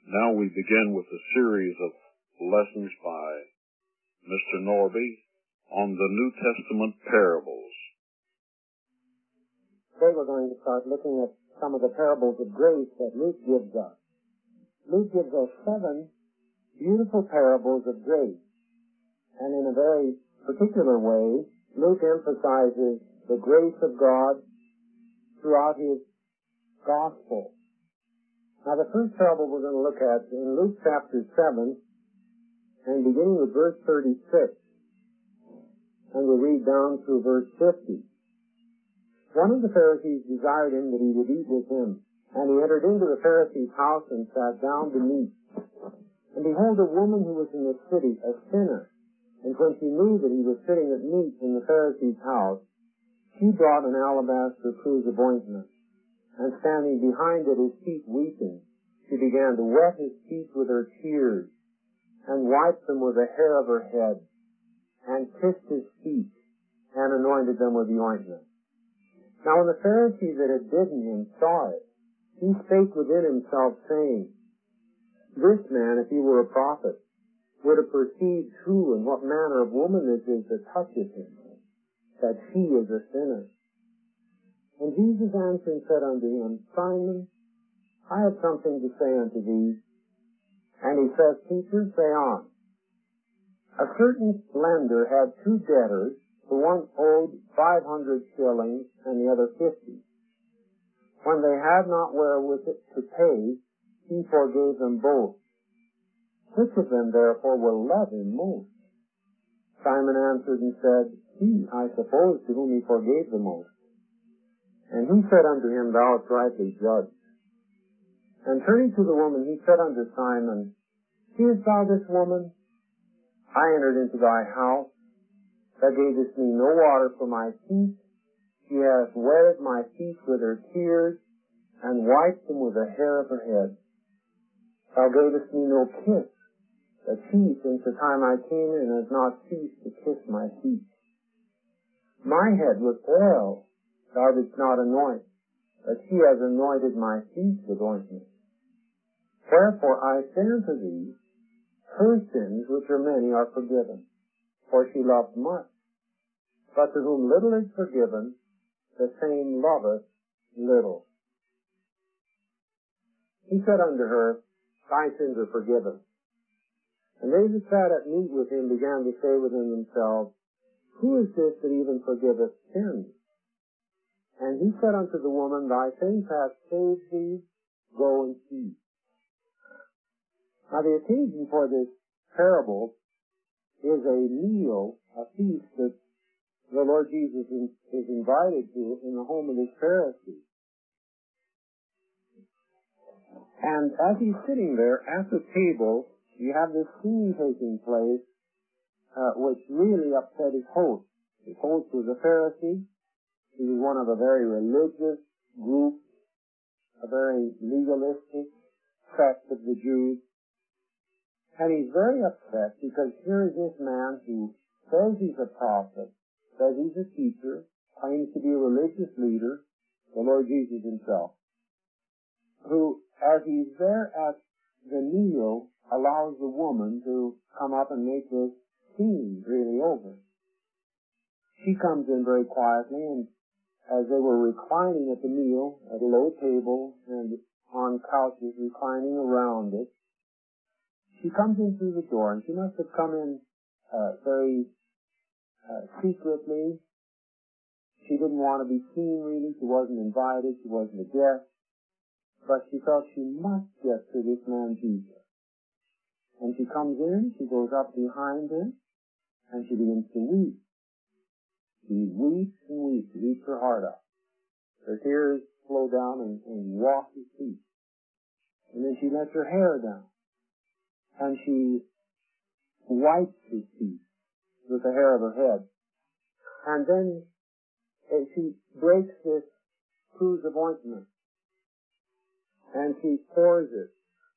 Now we begin with a series of lessons by Mr. Norby on the New Testament parables. Today we're going to start looking at some of the parables of grace that Luke gives us. Luke gives us 7 beautiful parables of grace. And in a very particular way, Luke emphasizes the grace of God throughout his gospel. Now the first parable we're going to look at in Luke chapter 7, and beginning with verse 36, and we'll read down through verse 50. One of the Pharisees desired him that he would eat with him, and he entered into the Pharisee's house and sat down to meat. And behold, a woman who was in the city, a sinner, and when she knew that he was sitting at meat in the Pharisee's house, she brought an alabaster cruse of ointment, and standing behind at his feet weeping, she began to wet his feet with her tears, and wiped them with the hair of her head, and kissed his feet, and anointed them with the ointment. Now when the Pharisee that had bidden him saw it, he spake within himself, saying, This man, if he were a prophet, would have perceived who and what manner of woman this is that toucheth him, that she is a sinner. And Jesus answering said unto him, Simon, I have something to say unto thee. And he says, Teacher, say on. A certain lender had 2 debtors, the one owed 500 shillings and the other 50. When they had not wherewith to pay, he forgave them both. Which of them therefore will love him most? Simon answered and said, He, I suppose, to whom he forgave the most. And he said unto him, Thou art rightly judged. And turning to the woman, he said unto Simon, Seest thou this woman? I entered into thy house. Thou gavest me no water for my feet. She hath wetted my feet with her tears, and wiped them with the hair of her head. Thou gavest me no kiss, but she, since the time I came in, has not ceased to kiss my feet. My head with oil thou didst not anoint, but she has anointed my feet with ointment. Wherefore I say unto thee, her sins, which are many, are forgiven, for she loved much. But to whom little is forgiven, the same loveth little. He said unto her, Thy sins are forgiven. And they that sat at meat with him began to say within themselves, Who is this that even forgiveth sins? And he said unto the woman, Thy faith hath saved thee, go and eat. Now the occasion for this parable is a meal, a feast that the Lord Jesus is invited to in the home of this Pharisee. And as he's sitting there at the table, you have this scene taking place, which really upset his host. His host was a Pharisee. He was one of a very religious group, a very legalistic sect of the Jews. And he's very upset because here is this man who says he's a prophet, says he's a teacher, claims to be a religious leader, the Lord Jesus himself, who, as he's there at the meal, allows the woman to come up and make this scene really over. She comes in very quietly, and as they were reclining at the meal, at a low table, and on couches reclining around it, she comes in through the door, and she must have come in very secretly. She didn't want to be seen, really. She wasn't invited. She wasn't a guest. But she felt she must get to this man Jesus. And she comes in, she goes up behind him, and she begins to weep. She weeps and weeps, weeps her heart out. Her tears flow down and wash his feet. And then she lets her hair down. And she wipes his feet with the hair of her head. And then she breaks this cruse of ointment. And she pours it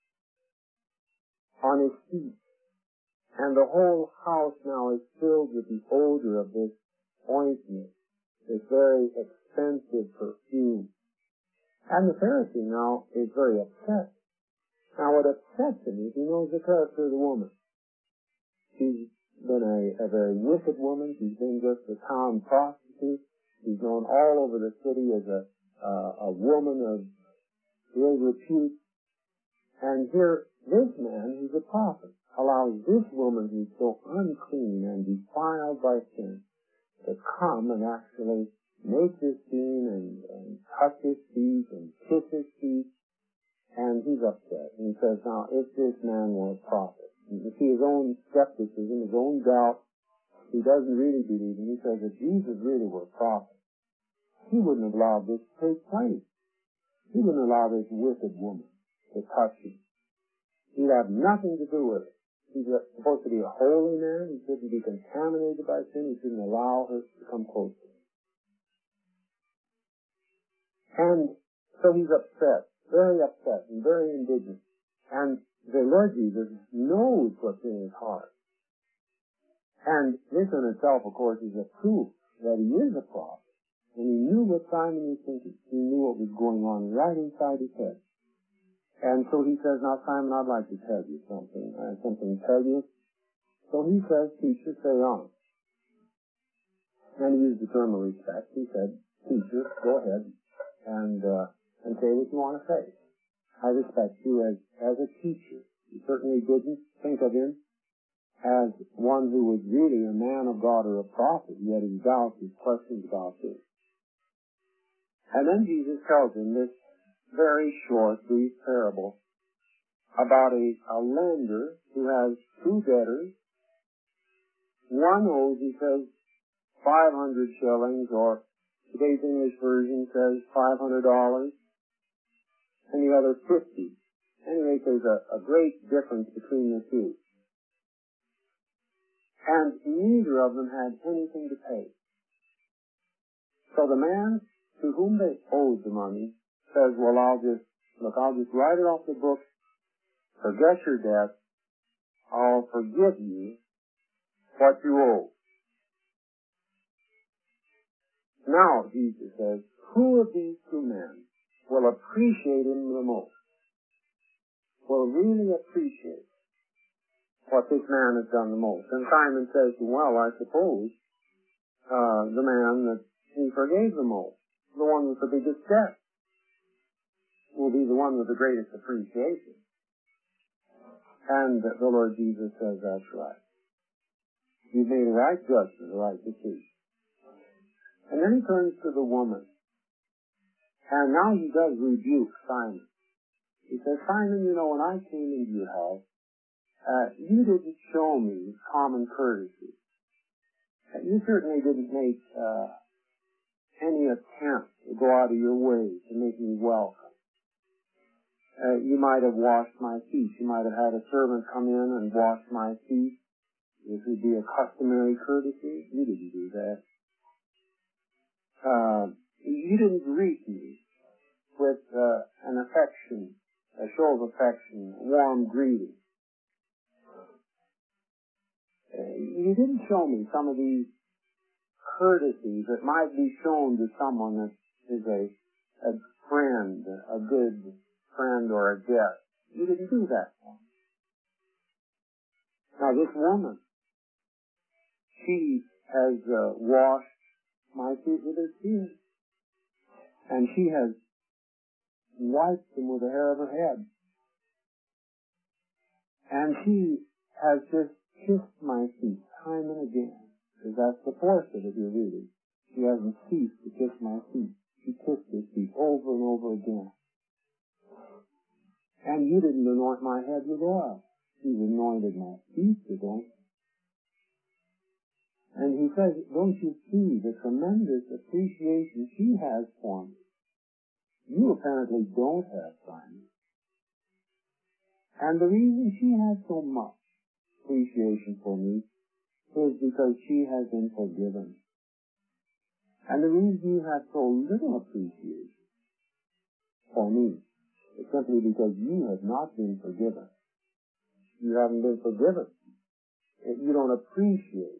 on his feet. And the whole house now is filled with the odor of this ointment, this very expensive perfume. And the Pharisee now is very upset. Now what upsets him is he knows the character of the woman. She's been a very wicked woman. She's been just a town prostitute. She's known all over the city as a woman of ill repute. And here, this man, who's a prophet, allows this woman who's so unclean and defiled by sin to come and actually make this scene and touch his feet and kiss his feet. And he's upset. And he says, now, if this man were a prophet, you see his own skepticism, his own doubt, he doesn't really believe him. He says, if Jesus really were a prophet, he wouldn't have allowed this to take place. He wouldn't allow this wicked woman to touch him. He'd have nothing to do with it. He's supposed to be a holy man. He shouldn't be contaminated by sin. He shouldn't allow her to come close to him. And so he's upset, very upset and very indignant. And the Lord Jesus knows what's in his heart. And this in itself, of course, is a proof that he is a prophet. And he knew what Simon was thinking. He knew what was going on right inside his head. And so he says, now Simon, I'd like to tell you something. I have something to tell you. So he says, teacher, say on. And he used the term of respect. He said, teacher, go ahead and say what you want to say. I respect you as a teacher. He certainly didn't think of him as one who was really a man of God or a prophet. He had his doubts, his questions about this. And then Jesus tells him this very short, brief parable about a lender who has two debtors. One owes, he says, 500 shillings, or today's English version says $500, and the other 50. Anyway, there's a great difference between the two. And neither of them had anything to pay. So the man to whom they owed the money says, well, I'll just write it off the book, forget your debt, I'll forgive you what you owe. Now, Jesus says, who of these two men will appreciate him the most? Will really appreciate what this man has done the most? And Simon says, well, I suppose the man that he forgave the most, the one with the biggest debt, will be the one with the greatest appreciation. And the Lord Jesus says, that's right. You've made a right judgment, a right decision. And then he turns to the woman. And now he does rebuke Simon. He says, Simon, you know, when I came into your house, you didn't show me common courtesy. You certainly didn't make any attempt to go out of your way to make me welcome. You might have washed my feet. You might have had a servant come in and wash my feet. This would be a customary courtesy. You didn't do that. You didn't greet me with an affection, a show of affection, a warm greeting. You didn't show me some of these courtesies that might be shown to someone that is a friend, a good friend or a guest. You didn't do that for me. Now this woman, she has washed my feet with her tears. And she has wiped them with the hair of her head. And she has just kissed my feet time and again. Because that's the force of it here, really. She hasn't ceased to kiss my feet. She kissed his feet over and over again. And you didn't anoint my head with oil. You've anointed my feet with oil. And he says, don't you see the tremendous appreciation she has for me? You apparently don't have, Simon. And the reason she has so much appreciation for me is because she has been forgiven. And the reason you have so little appreciation for me is simply because you have not been forgiven. You haven't been forgiven. You don't appreciate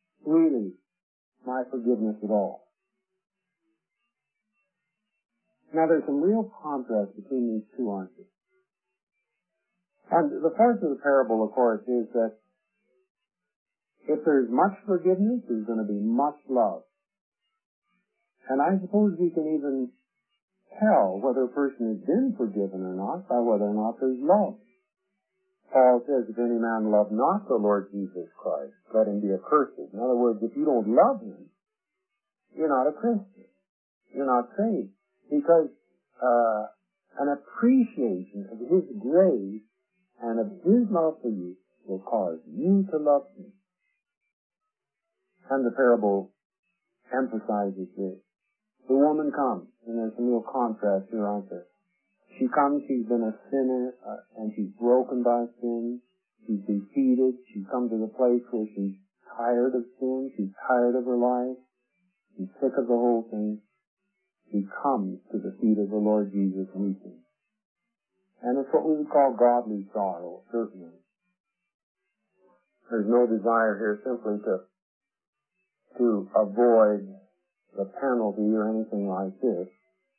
really my forgiveness at all. Now there's some real contrast between these two, aren't there? And the force of the parable, of course, is that if there's much forgiveness, there's going to be much love. And I suppose we can even tell whether a person has been forgiven or not by whether or not there's love. Paul says, if any man love not the Lord Jesus Christ, let him be accursed. In other words, if you don't love him, you're not a Christian. You're not saved. Because an appreciation of his grace and of his love for you will cause you to love him. And the parable emphasizes this. The woman comes, and there's some real contrast here, aren't there? She comes, she's been a sinner, and she's broken by sin. She's defeated. She's come to the place where she's tired of sin. She's tired of her life. She's sick of the whole thing. She comes to the feet of the Lord Jesus weeping. And it's what we would call godly sorrow, certainly. There's no desire here simply to avoid the penalty or anything like this.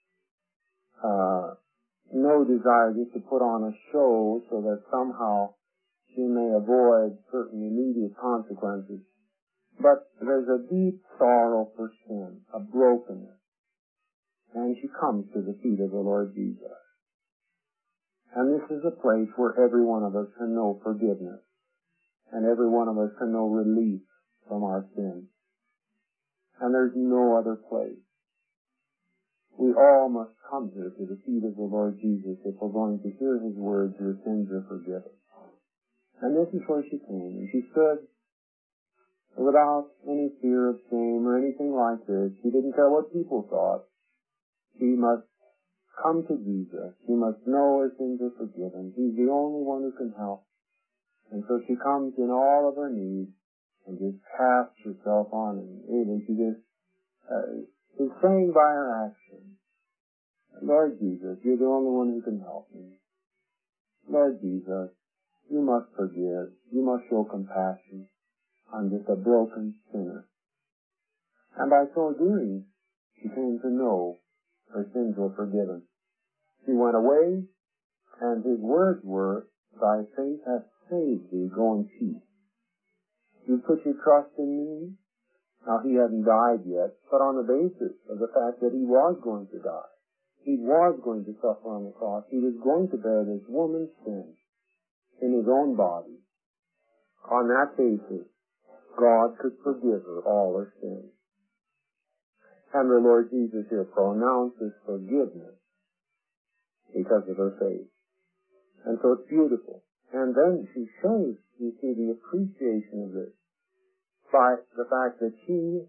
No desire just to put on a show so that somehow she may avoid certain immediate consequences. But there's a deep sorrow for sin, a brokenness. And she comes to the feet of the Lord Jesus. And this is a place where every one of us can know forgiveness. And every one of us can know relief from our sins. And there's no other place. We all must come here to the feet of the Lord Jesus if we're going to hear his words, your sins are forgiven. And this is where she came. And she stood without any fear of shame or anything like this. She didn't care what people thought. She must come to Jesus. She must know her sins are forgiven. He's the only one who can help. And so she comes in all of her needs and just casts herself on him. Really, she just is saying by her action, Lord Jesus, you're the only one who can help me. Lord Jesus, you must forgive. You must show compassion. I'm just a broken sinner. And by so doing, she came to know her sins were forgiven. She went away, and his words were, thy faith hath saved thee, go in peace. You put your trust in me. Now, he hadn't died yet, but on the basis of the fact that he was going to die. He was going to suffer on the cross. He was going to bear this woman's sin in his own body. On that basis, God could forgive her all her sins. And the Lord Jesus here pronounces forgiveness because of her faith. And so it's beautiful. And then she shows, you see, the appreciation of this by the fact that she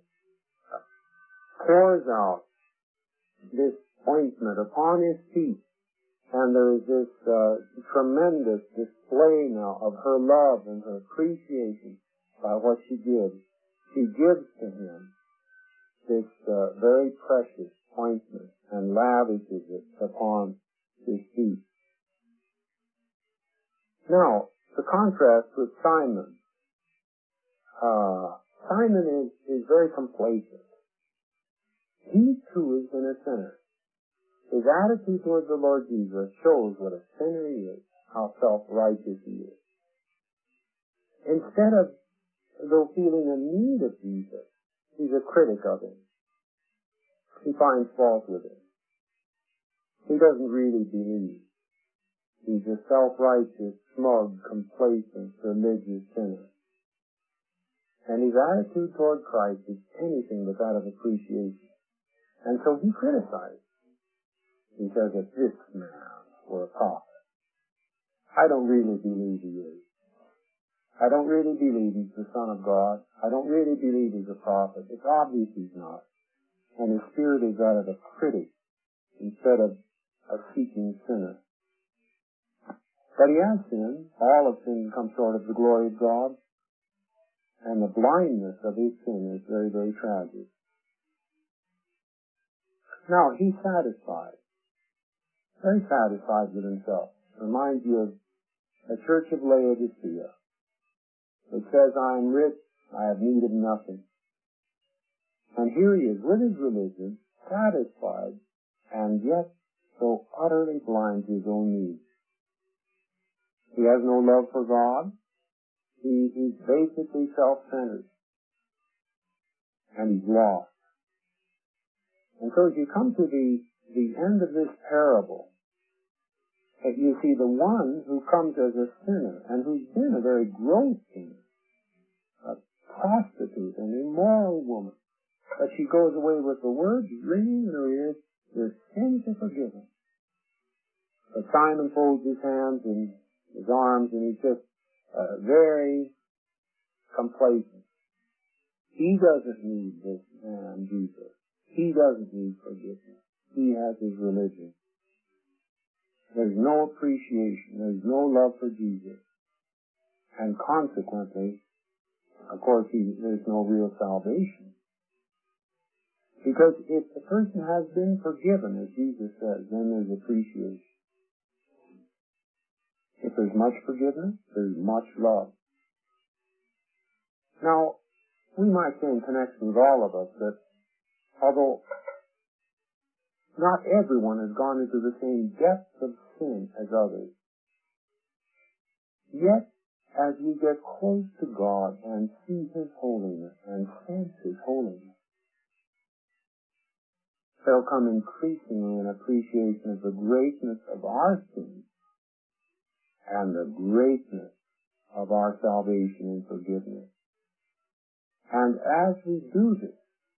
pours out this ointment upon his feet. And there is this tremendous display now of her love and her appreciation by what she gives. She gives to him this very precious ointment and lavishes it upon his feet. Now, the contrast with Simon. Simon is very complacent. He too has been a sinner. His attitude toward the Lord Jesus shows what a sinner he is, how self-righteous he is. Instead of, though feeling a need of Jesus, he's a critic of him. He finds fault with him. He doesn't really believe. He's a self-righteous, smug, complacent, religious sinner. And his attitude toward Christ is anything but that of appreciation. And so he criticized. He says, if this man were a prophet, I don't really believe he is. I don't really believe he's the Son of God. I don't really believe he's a prophet. It's obvious he's not. And his spirit is that of a critic instead of a seeking sinner. But he has sinned. All have sinned and come short of the glory of God. And the blindness of his sin is very, very tragic. Now, he's satisfied. Very satisfied with himself. Reminds you of the church of Laodicea. It says, I am rich, I have need of nothing. And here he is with his religion, satisfied, and yet so utterly blind to his own needs. He has no love for God. He's basically self-centered. And he's lost. And so as you come to the end of this parable, you see the one who comes as a sinner, and who's been a very gross sinner, a prostitute, an immoral woman, but she goes away with the words ringing in her ears, "Your sins are forgiven." But Simon folds his hands in his arms, and he's just very complacent. He doesn't need this man, Jesus. He doesn't need forgiveness. He has his religion. There's no appreciation. There's no love for Jesus. And consequently, of course, there's no real salvation. Because if the person has been forgiven, as Jesus says, then there's appreciation. If there's much forgiveness, there's much love. Now, we might say in connection with all of us that although not everyone has gone into the same depths of sin as others, yet as we get close to God and see His holiness and sense His holiness, there'll come increasingly an appreciation of the greatness of our sin and the greatness of our salvation and forgiveness. And as we do this,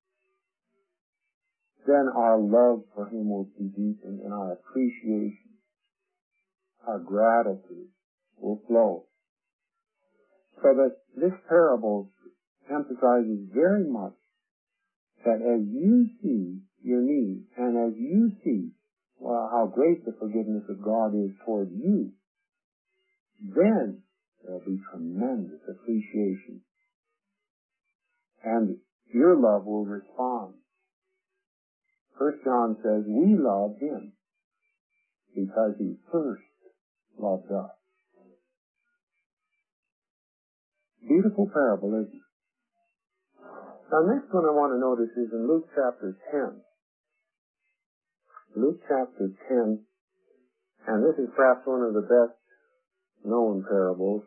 then our love for Him will be deepened and our appreciation, our gratitude will flow. So that this parable emphasizes very much that as you see your need and as you see how great the forgiveness of God is toward you, then there'll be tremendous appreciation. And your love will respond. 1 John says, we love Him because He first loved us. Beautiful parable, isn't it? Now, next one I want to notice is in Luke chapter 10. Luke chapter 10, and this is perhaps one of the best known parables.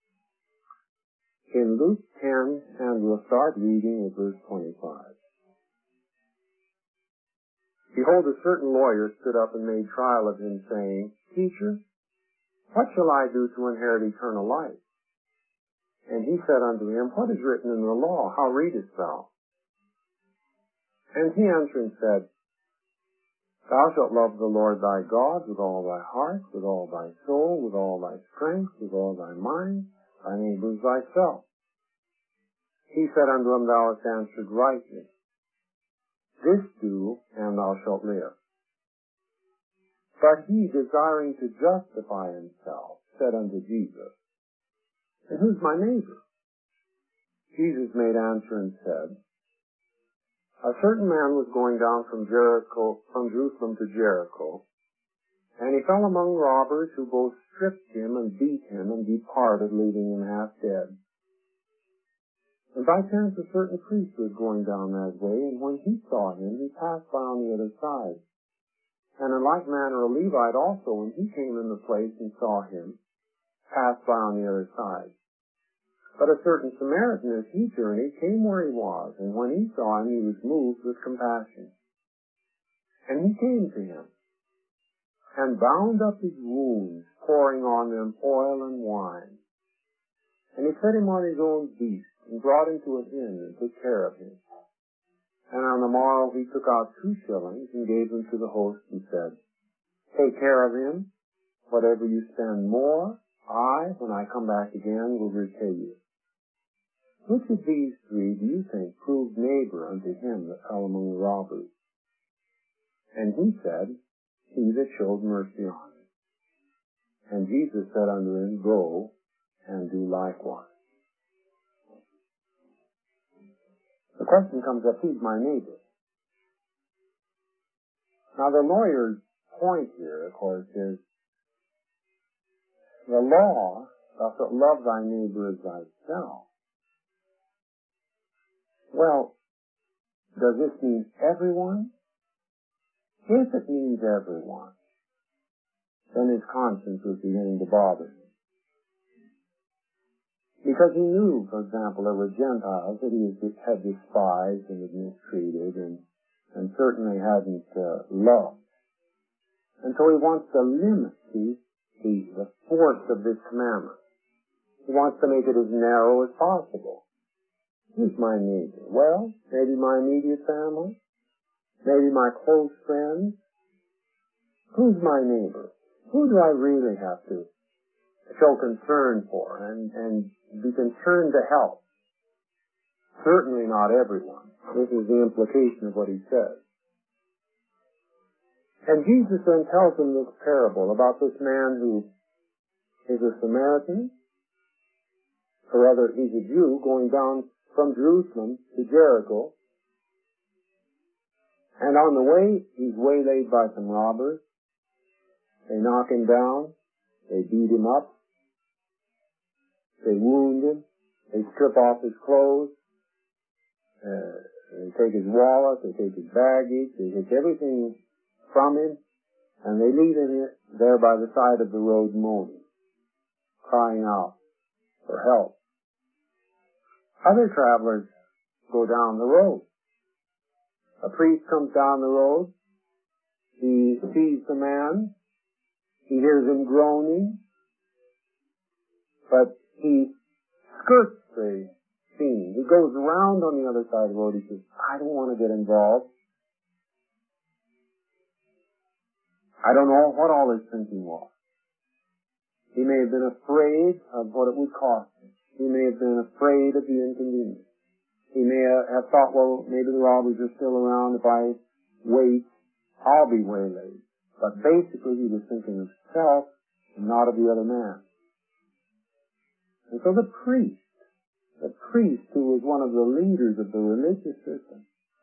In Luke 10, and we'll start reading at verse 25. Behold, a certain lawyer stood up and made trial of him, saying, Teacher, what shall I do to inherit eternal life? And he said unto him, What is written in the law? How readest thou? And he answering said, Thou shalt love the Lord thy God with all thy heart, with all thy soul, with all thy strength, with all thy mind, thy neighbor as thyself. He said unto him, Thou hast answered rightly. This do, and thou shalt live. But he, desiring to justify himself, said unto Jesus, And who's my neighbor? Jesus made answer and said, A certain man was going down from Jerusalem to Jericho, and he fell among robbers who both stripped him and beat him and departed, leaving him half dead. And by chance a certain priest was going down that way, and when he saw him, he passed by on the other side. And in like manner a Levite also, when he came in the place and saw him, passed by on the other side. But a certain Samaritan, as he journeyed, came where he was, and when he saw him, he was moved with compassion. And he came to him, and bound up his wounds, pouring on them oil and wine. And he set him on his own beast, and brought him to an inn, and took care of him. And on the morrow he took out 2 shillings, and gave them to the host, and said, Take care of him. Whatever you spend more, I, when I come back again, will repay you. Which of these 3 do you think proved neighbor unto him that fell among the robbers? And he said, He that showed mercy on him. And Jesus said unto him, Go, and do likewise. The question comes up, who's my neighbor? Now the lawyer's point here, of course, is the law, thou shalt love thy neighbor as thyself. Well, does this mean everyone? If it means everyone, then his conscience was beginning to bother him. Because he knew, for example, there were Gentiles that he had despised and had mistreated and certainly hadn't loved. And so he wants to limit the force of this commandment. He wants to make it as narrow as possible. Who's my neighbor? Well, maybe my immediate family, maybe my close friends. Who's my neighbor? Who do I really have to show concern for and be concerned to help? Certainly not everyone. This is the implication of what he says. And Jesus then tells him this parable about this man who is a Samaritan, or rather he's a Jew going down from Jerusalem to Jericho. And on the way, he's waylaid by some robbers. They knock him down. They beat him up. They wound him. They strip off his clothes. They take his wallet. They take his baggage. They take everything from him. And they leave him there by the side of the road moaning, crying out for help. Other travelers go down the road. A priest comes down the road. He sees the man. He hears him groaning. But he skirts the scene. He goes around on the other side of the road. He says, I don't want to get involved. I don't know what all his thinking was. He may have been afraid of what it would cost him. He may have been afraid of the inconvenience. He may have thought, well, maybe the robbers are still around. If I wait, I'll be waylaid. But basically he was thinking of self and not of the other man. And so the priest who was one of the leaders of the religious system,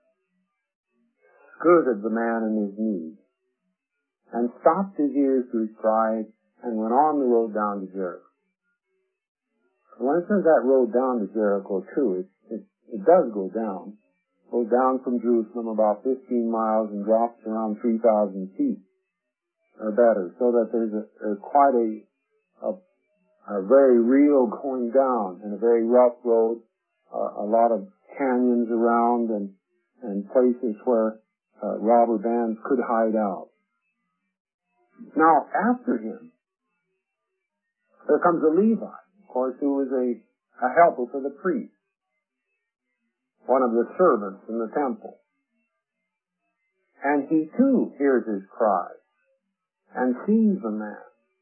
skirted the man in his need and stopped his ears to his cries and went on the road down to Jericho. When it says that road down to Jericho too, it does go down. It goes down from Jerusalem about 15 miles and drops around 3,000 feet or better, so that there's quite a very real going down and a very rough road, a lot of canyons around and places where robber bands could hide out. Now, after him, there comes a Levite, of course, who was a helper for the priest, one of the servants in the temple. And he too hears his cries and sees the man.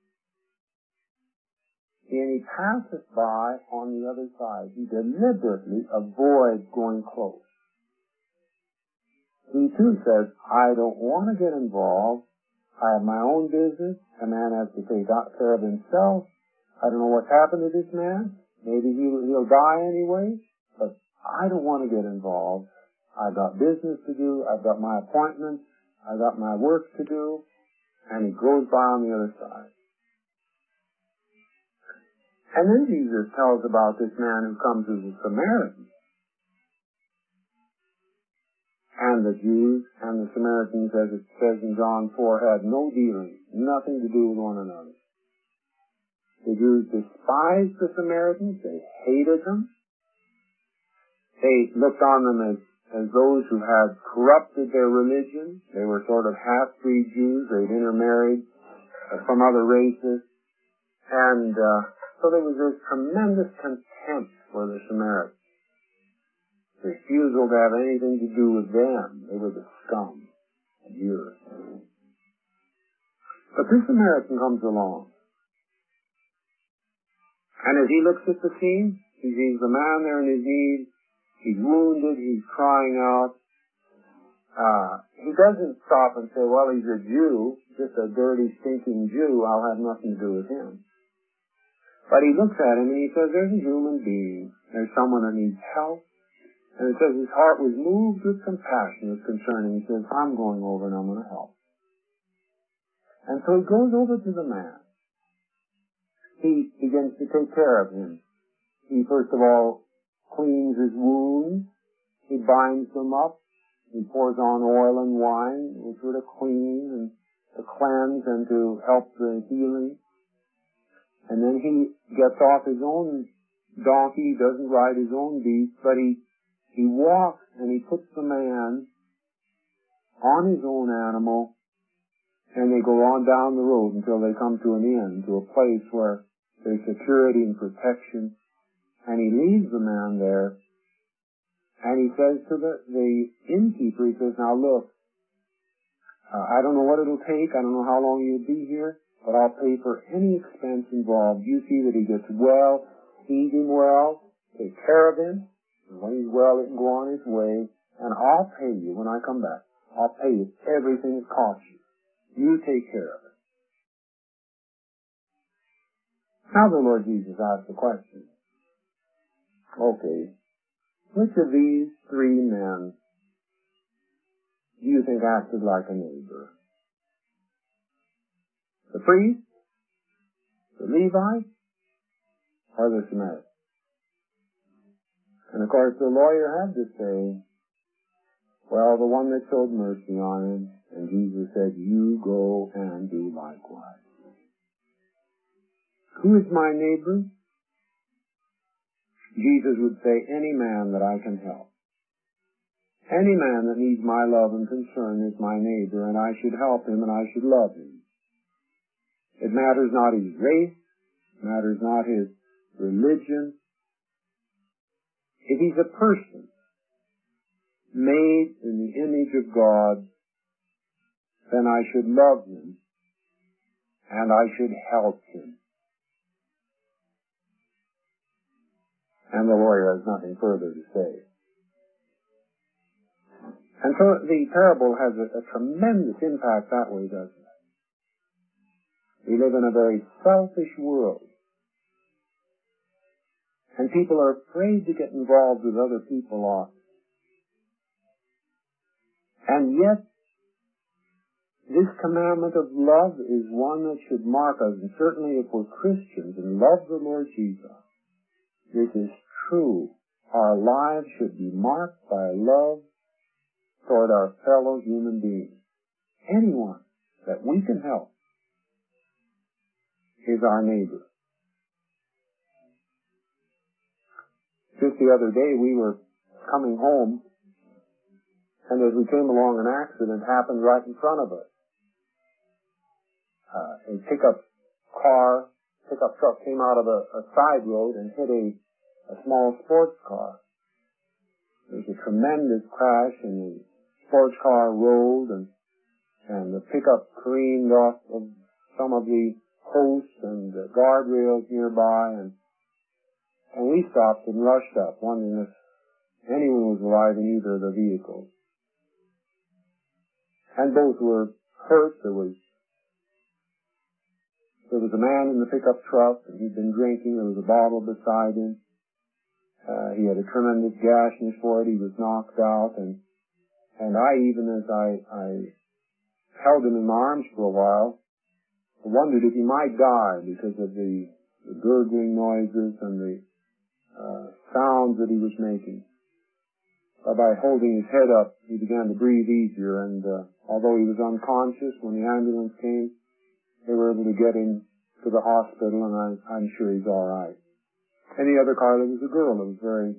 And he passes by on the other side. He deliberately avoids going close. He too says, I don't want to get involved. I have my own business. A man has to take care of himself. I don't know what's happened to this man. Maybe he'll die anyway. But I don't want to get involved. I've got business to do. I've got my appointments. I've got my work to do. And he goes by on the other side. And then Jesus tells about this man who comes as a Samaritan. And the Jews and the Samaritans, as it says in John 4, had no dealing, nothing to do with one another. The Jews despised the Samaritans. They hated them. They looked on them as those who had corrupted their religion. They were sort of half-breed Jews. They'd intermarried from other races. And so there was this tremendous contempt for the Samaritans. Refusal to have anything to do with them. They were the scum of the earth. But this Samaritan comes along. And as he looks at the scene, he sees the man there in his need. He's wounded. He's crying out. He doesn't stop and say, well, he's a Jew, just a dirty, stinking Jew. I'll have nothing to do with him. But he looks at him and he says, there's a human being. There's someone that needs help. And it says his heart was moved with compassion, with concern. And he says, I'm going over and I'm going to help. And so he goes over to the man. He begins to take care of him. He first of all cleans his wounds. He binds them up. He pours on oil and wine, which were to clean to cleanse and to help the healing. And then he gets off his own donkey, he doesn't ride his own beast, but he walks and he puts the man on his own animal, and they go on down the road until they come to an inn, to a place where there's security and protection. And he leaves the man there, and he says to the innkeeper, he says, now look, I don't know what it'll take, I don't know how long you'll be here, but I'll pay for any expense involved. You see that he gets well, feed him well, take care of him, and when he's well, he can go on his way, and I'll pay you when I come back. I'll pay you everything it costs you. You take care of it. Now the Lord Jesus asked the question, okay, which of these three men do you think acted like a neighbor? The priest, the Levite, or the Samaritan? And of course the lawyer had to say, well, the one that showed mercy on him, and Jesus said, you go and do likewise. Who is my neighbor? Jesus would say, any man that I can help. Any man that needs my love and concern is my neighbor, and I should help him and I should love him. It matters not his race, it matters not his religion. If he's a person made in the image of God, then I should love him and I should help him. And the lawyer has nothing further to say. And so the parable has a tremendous impact that way, doesn't it? We live in a very selfish world. And people are afraid to get involved with other people often. And yet, this commandment of love is one that should mark us. And certainly if we're Christians and love the Lord Jesus, this is true. Our lives should be marked by love toward our fellow human beings. Anyone that we can help is our neighbor. Just the other day we were coming home, and as we came along, an accident happened right in front of us. A pickup truck came out of a side road and hit a small sports car. There was a tremendous crash, and the sports car rolled, and the pickup careened off of some of the posts and the guardrails nearby, and we stopped and rushed up, wondering if anyone was alive in either of the vehicles. And both were hurt. There was a man in the pickup truck, and he'd been drinking. There was a bottle beside him. He had a tremendous gash in his forehead. He was knocked out, and I, even as I held him in my arms for a while, wondered if he might die because of the gurgling noises and the sounds that he was making. But by holding his head up, he began to breathe easier, and although he was unconscious when the ambulance came, they were able to get him to the hospital, and I'm sure he's all right. In the other car, there was a girl that was very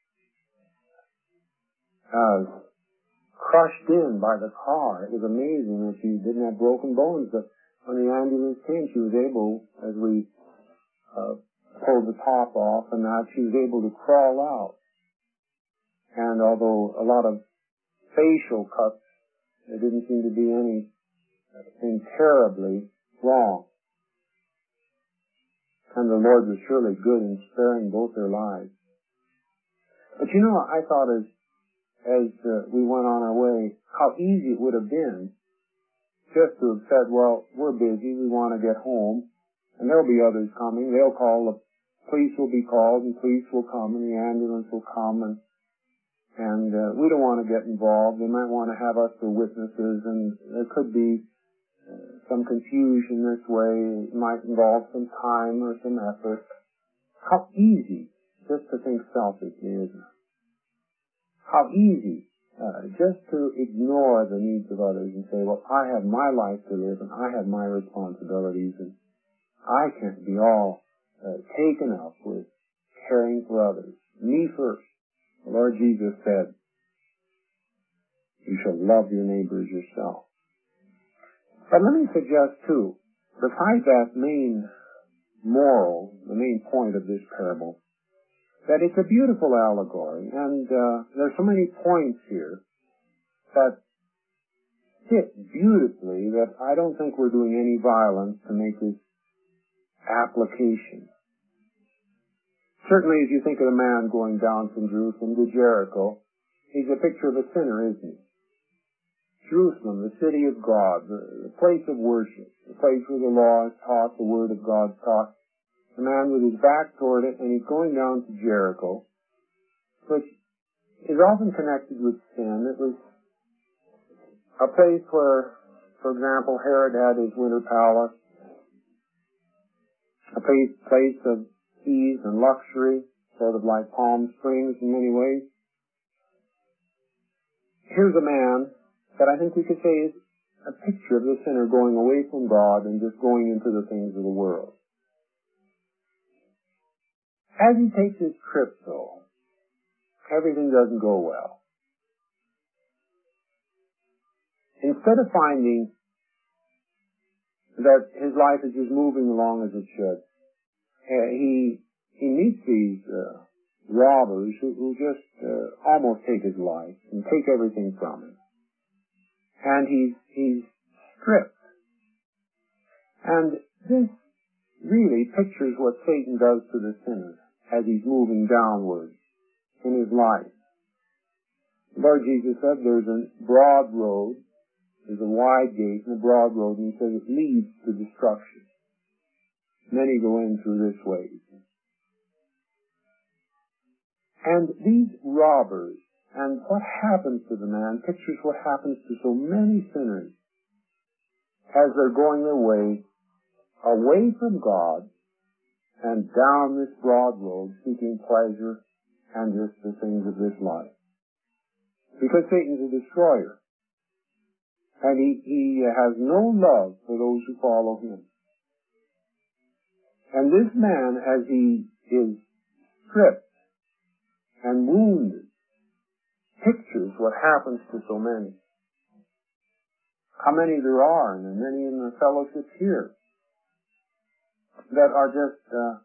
crushed in by the car. It was amazing that she didn't have broken bones, but when the ambulance came, she was able, as we pulled the top off, and that she was able to crawl out. And although a lot of facial cuts, there didn't seem to be anything terribly wrong. And the Lord was surely good in sparing both their lives. But you know, I thought as we went on our way, how easy it would have been just to have said, well, we're busy, we want to get home, and there'll be others coming. They'll call, the police will be called, and police will come, and the ambulance will come, and we don't want to get involved. They might want to have us for witnesses, and there could be some confusion this way. It might involve some time or some effort. How easy just to think selfishly, isn't it? How easy just to ignore the needs of others and say, well, I have my life to live and I have my responsibilities and I can't be all taken up with caring for others. Me first. The Lord Jesus said, you shall love your neighbor as yourself. But let me suggest, too, besides that main moral, the main point of this parable, that it's a beautiful allegory, and there's so many points here that fit beautifully that I don't think we're doing any violence to make this application. Certainly, as you think of the man going down from Jerusalem to Jericho, he's a picture of a sinner, isn't he? Jerusalem, the city of God, the place of worship, the place where the law is taught, the word of God is taught. The man with his back toward it, and he's going down to Jericho, which is often connected with sin. It was a place where, for example, Herod had his winter palace, a place of ease and luxury, sort of like Palm Springs in many ways. Here's a man that I think we could say is a picture of the sinner going away from God and just going into the things of the world. As he takes his trip, though, everything doesn't go well. Instead of finding that his life is just moving along as it should, he meets these robbers who just almost take his life and take everything from him. And he's stripped. And this really pictures what Satan does to the sinner as he's moving downward in his life. The Lord Jesus said there's a broad road, there's a wide gate and a broad road, and he says it leads to destruction. Many go in through this way. And these robbers, and what happens to the man, pictures what happens to so many sinners as they're going their way away from God and down this broad road seeking pleasure and just the things of this life. Because Satan's a destroyer. And he has no love for those who follow him. And this man, as he is stripped and wounded, pictures what happens to so many. How many there are, and many in the fellowship here, that are just,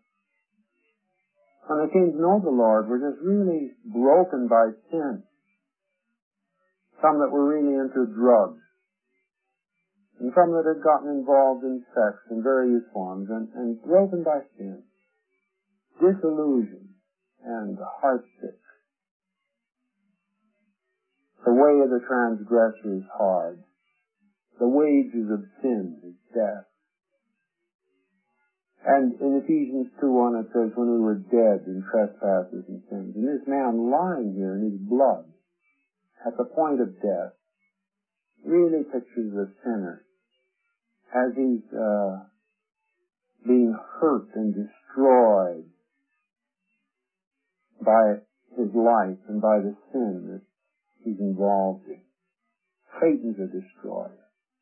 when they came to know the Lord, were just really broken by sin. Some that were really into drugs. And some that had gotten involved in sex in various forms, and broken by sin. Disillusioned and heartsick. The way of the transgressor is hard. The wages of sin is death. And in Ephesians 2:1 it says, when we were dead in trespasses and sins. And this man lying here in his blood, at the point of death, really pictures the sinner as he's being hurt and destroyed by his life and by the sin that he's involved in. Satan's a destroyer.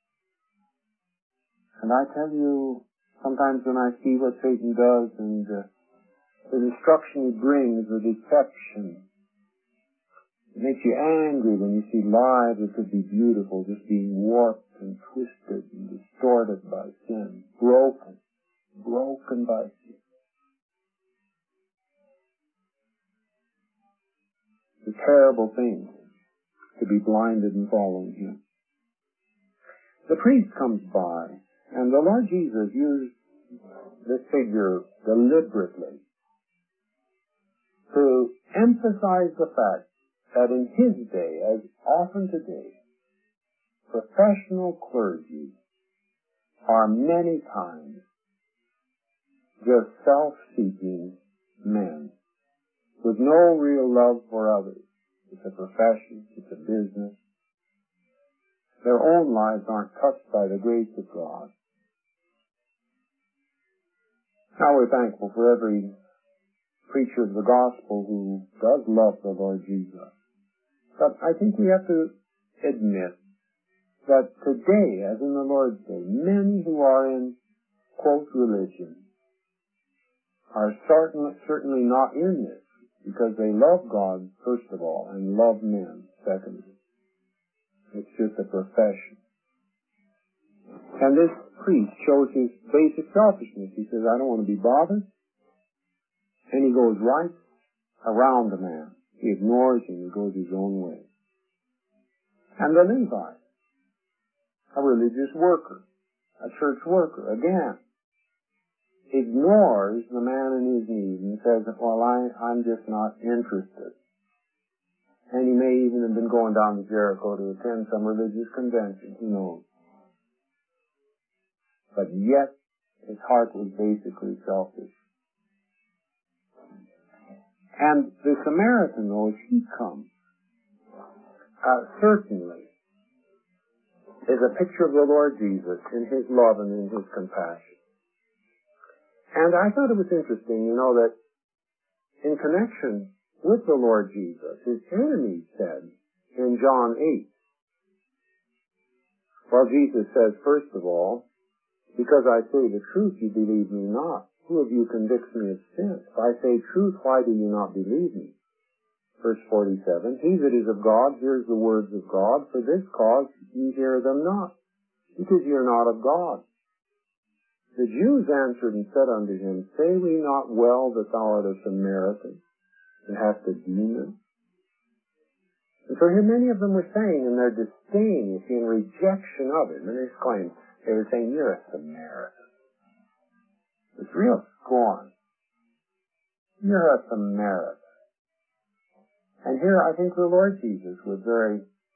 And I tell you, sometimes when I see what Satan does and the destruction he brings, the deception, it makes you angry when you see lives that could be beautiful just being warped and twisted and distorted by sin, broken by sin. It's a terrible thing to be blinded and following him. The priest comes by, and the Lord Jesus used this figure deliberately to emphasize the fact that in his day, as often today, professional clergy are many times just self-seeking men with no real love for others. It's a profession, it's a business. Their own lives aren't touched by the grace of God. Now we're thankful for every preacher of the gospel who does love the Lord Jesus But I think we have to admit that today, as in the Lord's Day, many who are in, quote, religion are certainly not in this because they love God, first of all, and love men, secondly. It's just a profession. And this priest shows his basic selfishness. He says, I don't want to be bothered. And he goes right around the man. He ignores him. He goes his own way. And the Levite, a religious worker, a church worker, again, ignores the man in his need and says, well, I'm just not interested. And he may even have been going down to Jericho to attend some religious convention. Who knows? But yet, his heart was basically selfish. And the Samaritan, though, as he comes, certainly is a picture of the Lord Jesus in his love and in his compassion. And I thought it was interesting, that in connection with the Lord Jesus, his enemies said in John 8, well, Jesus says, first of all, because I say the truth, you believe me not. Who of you convicts me of sin? If I say truth, why do you not believe me? Verse 47, he that is of God hears the words of God. For this cause ye hear them not, because ye are not of God. The Jews answered and said unto him, say we not well that thou art a Samaritan, and hast a demon? And for him many of them were saying in their disdain, in rejection of him, and his claim, they were saying, you're a Samaritan. It's real scorn. You're a Samaritan. And here I think the Lord Jesus would very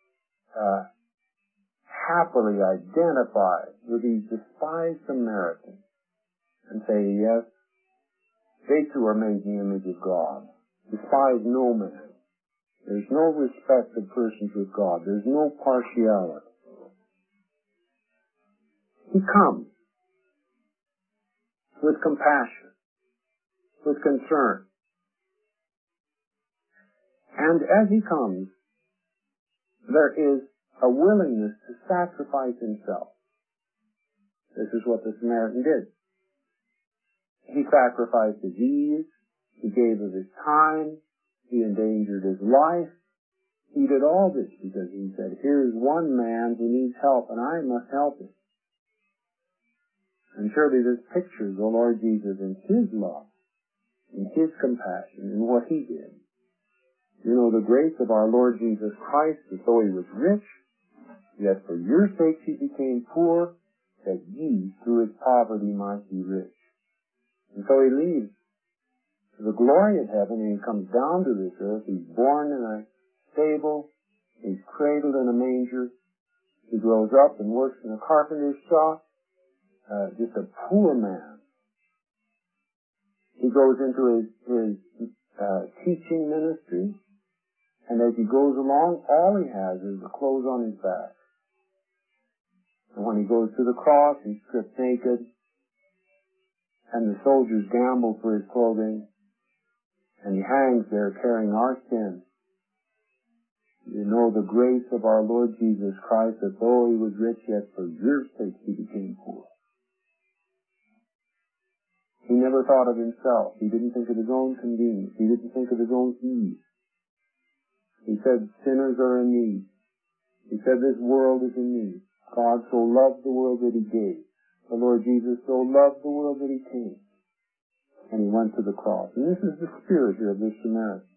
happily identify with these despised Samaritans and say, yes, they too are made in the image of God. Despise no man. There's no respect of persons with God. There's no partiality. He comes with compassion, with concern. And as he comes, there is a willingness to sacrifice himself. This is what the Samaritan did. He sacrificed his ease. He gave of his time. He endangered his life. He did all this because he said, here's one man who needs help, and I must help him. And surely this pictures the Lord Jesus in his love, in his compassion, in what he did. The grace of our Lord Jesus Christ, that though he was rich, yet for your sakes he became poor, that ye through his poverty might be rich. And so he leaves the glory of heaven and he comes down to this earth. He's born in a stable. He's cradled in a manger. He grows up and works in a carpenter's shop. Just a poor man. He goes into his teaching ministry, and as he goes along, all he has is the clothes on his back. And when he goes to the cross, he's stripped naked, and the soldiers gamble for his clothing, and he hangs there carrying our sin. The grace of our Lord Jesus Christ, that though he was rich, yet for your sake he became poor. He never thought of himself. He didn't think of his own convenience. He didn't think of his own ease. He said, sinners are in need. He said, this world is in need. God so loved the world that he gave. The Lord Jesus so loved the world that he came. And he went to the cross. And this is the spirit here of this Samaritan.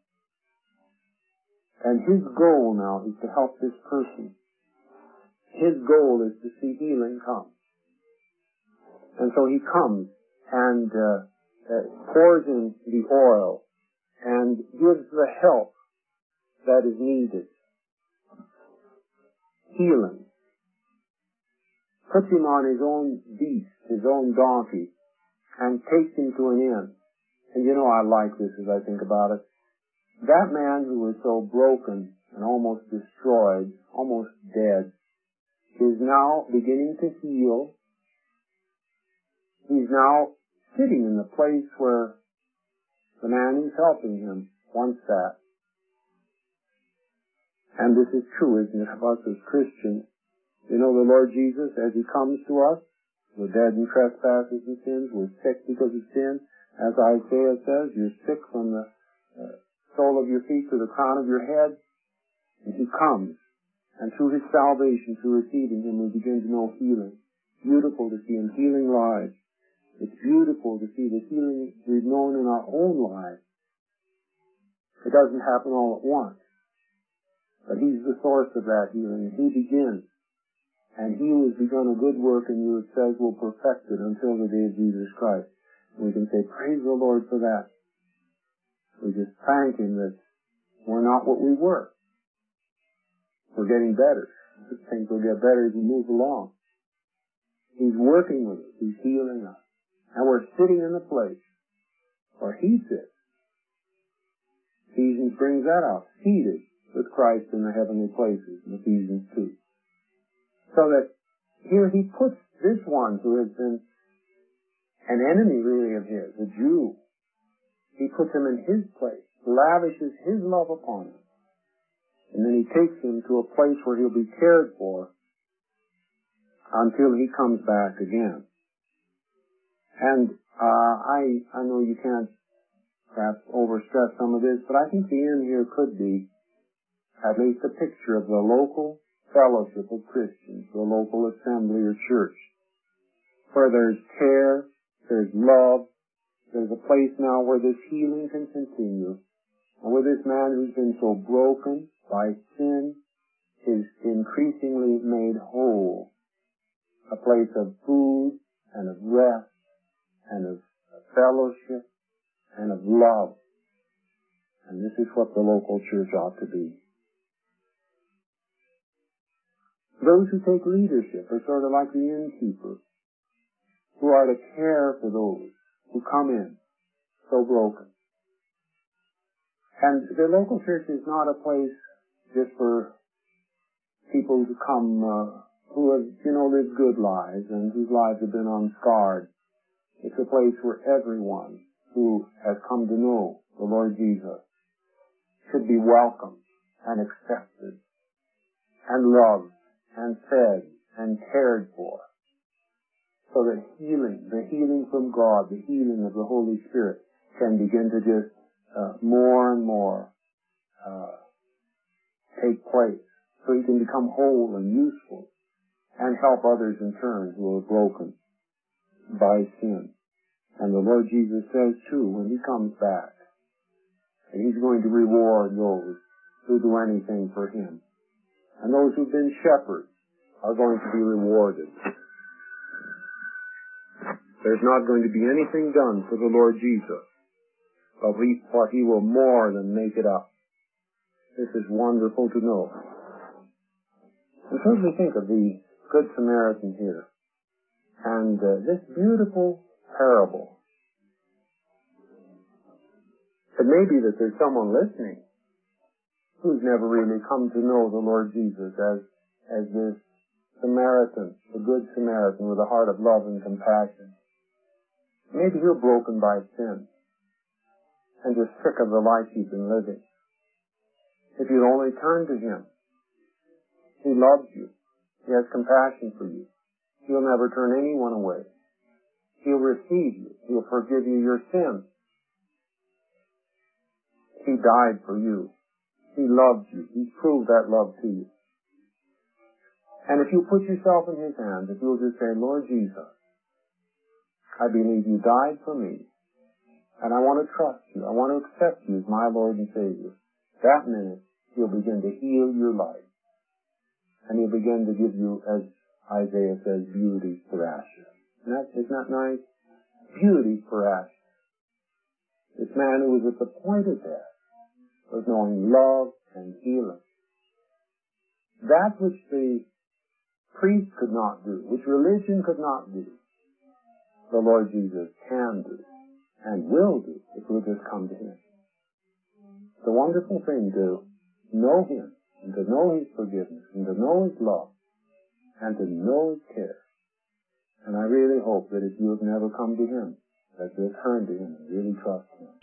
And his goal now is to help this person. His goal is to see healing come. And so he comes and pours in the oil and gives the help that is needed. Healing. Puts him on his own beast, his own donkey, and takes him to an inn. And I like this as I think about it. That man who was so broken and almost destroyed, almost dead, is now beginning to heal. He's now sitting in the place where the man who's helping him once sat. And this is true, isn't it, of us as Christians? You know, the Lord Jesus, as He comes to us, we're dead in trespasses and sins, we're sick because of sin. As Isaiah says, you're sick from the sole of your feet to the crown of your head. And He comes. And through His salvation, through receiving Him, we begin to know healing. Beautiful to see Him healing lives. It's beautiful to see the healing we've known in our own lives. It doesn't happen all at once. But He's the source of that healing. He begins. And He who has begun a good work in you, it says, will perfect it until the day of Jesus Christ. And we can say, praise the Lord for that. We just thank Him that we're not what we were. We're getting better. Things will get better as we move along. He's working with us. He's healing us. And we're sitting in the place where He sits. Ephesians brings that out. Seated with Christ in the heavenly places in Ephesians 2. So that here He puts this one who has been an enemy really of His, a Jew. He puts him in His place, lavishes His love upon him. And then He takes him to a place where he'll be cared for until He comes back again. And I know you can't perhaps overstress some of this, but I think the end here could be at least a picture of the local fellowship of Christians, the local assembly or church, where there's care, there's love, there's a place now where this healing can continue, and where this man who's been so broken by sin is increasingly made whole, a place of food and of rest and of fellowship and of love. And this is what the local church ought to be. Those who take leadership are sort of like the innkeepers, who are to care for those who come in so broken. And the local church is not a place just for people to come who have, lived good lives and whose lives have been unscarred. It's a place where everyone who has come to know the Lord Jesus should be welcomed and accepted and loved and fed and cared for, so that the healing from God, the healing of the Holy Spirit can begin to just more and more take place, so He can become whole and useful and help others in turn who are broken by sin. And the Lord Jesus says too, when He comes back, that He's going to reward those who do anything for Him. And those who've been shepherds are going to be rewarded. There's not going to be anything done for the Lord Jesus, but He will more than make it up. This is wonderful to know. And so as we think of the Good Samaritan here, and this beautiful parable, it may be that there's someone listening who's never really come to know the Lord Jesus as this Samaritan, the Good Samaritan with a heart of love and compassion. Maybe you're broken by sin and just sick of the life you've been living. If you'd only turn to Him, He loves you. He has compassion for you. He'll never turn anyone away. He'll receive you. He'll forgive you your sins. He died for you. He loves you. He's proved that love to you. And if you put yourself in His hands, if you'll just say, Lord Jesus, I believe You died for me, and I want to trust You. I want to accept You as my Lord and Savior. That minute, He'll begin to heal your life. And He'll begin to give you, as Isaiah says, beauty for ashes. Isn't that nice? Beauty for ashes. This man who was at the point of death was knowing love and healing. That which the priest could not do, which religion could not do, the Lord Jesus can do and will do if we'll just come to Him. It's a wonderful thing to know Him and to know His forgiveness and to know His love and to know His care. And I really hope that if you have never come to Him, that you'll turn to Him and really trust Him.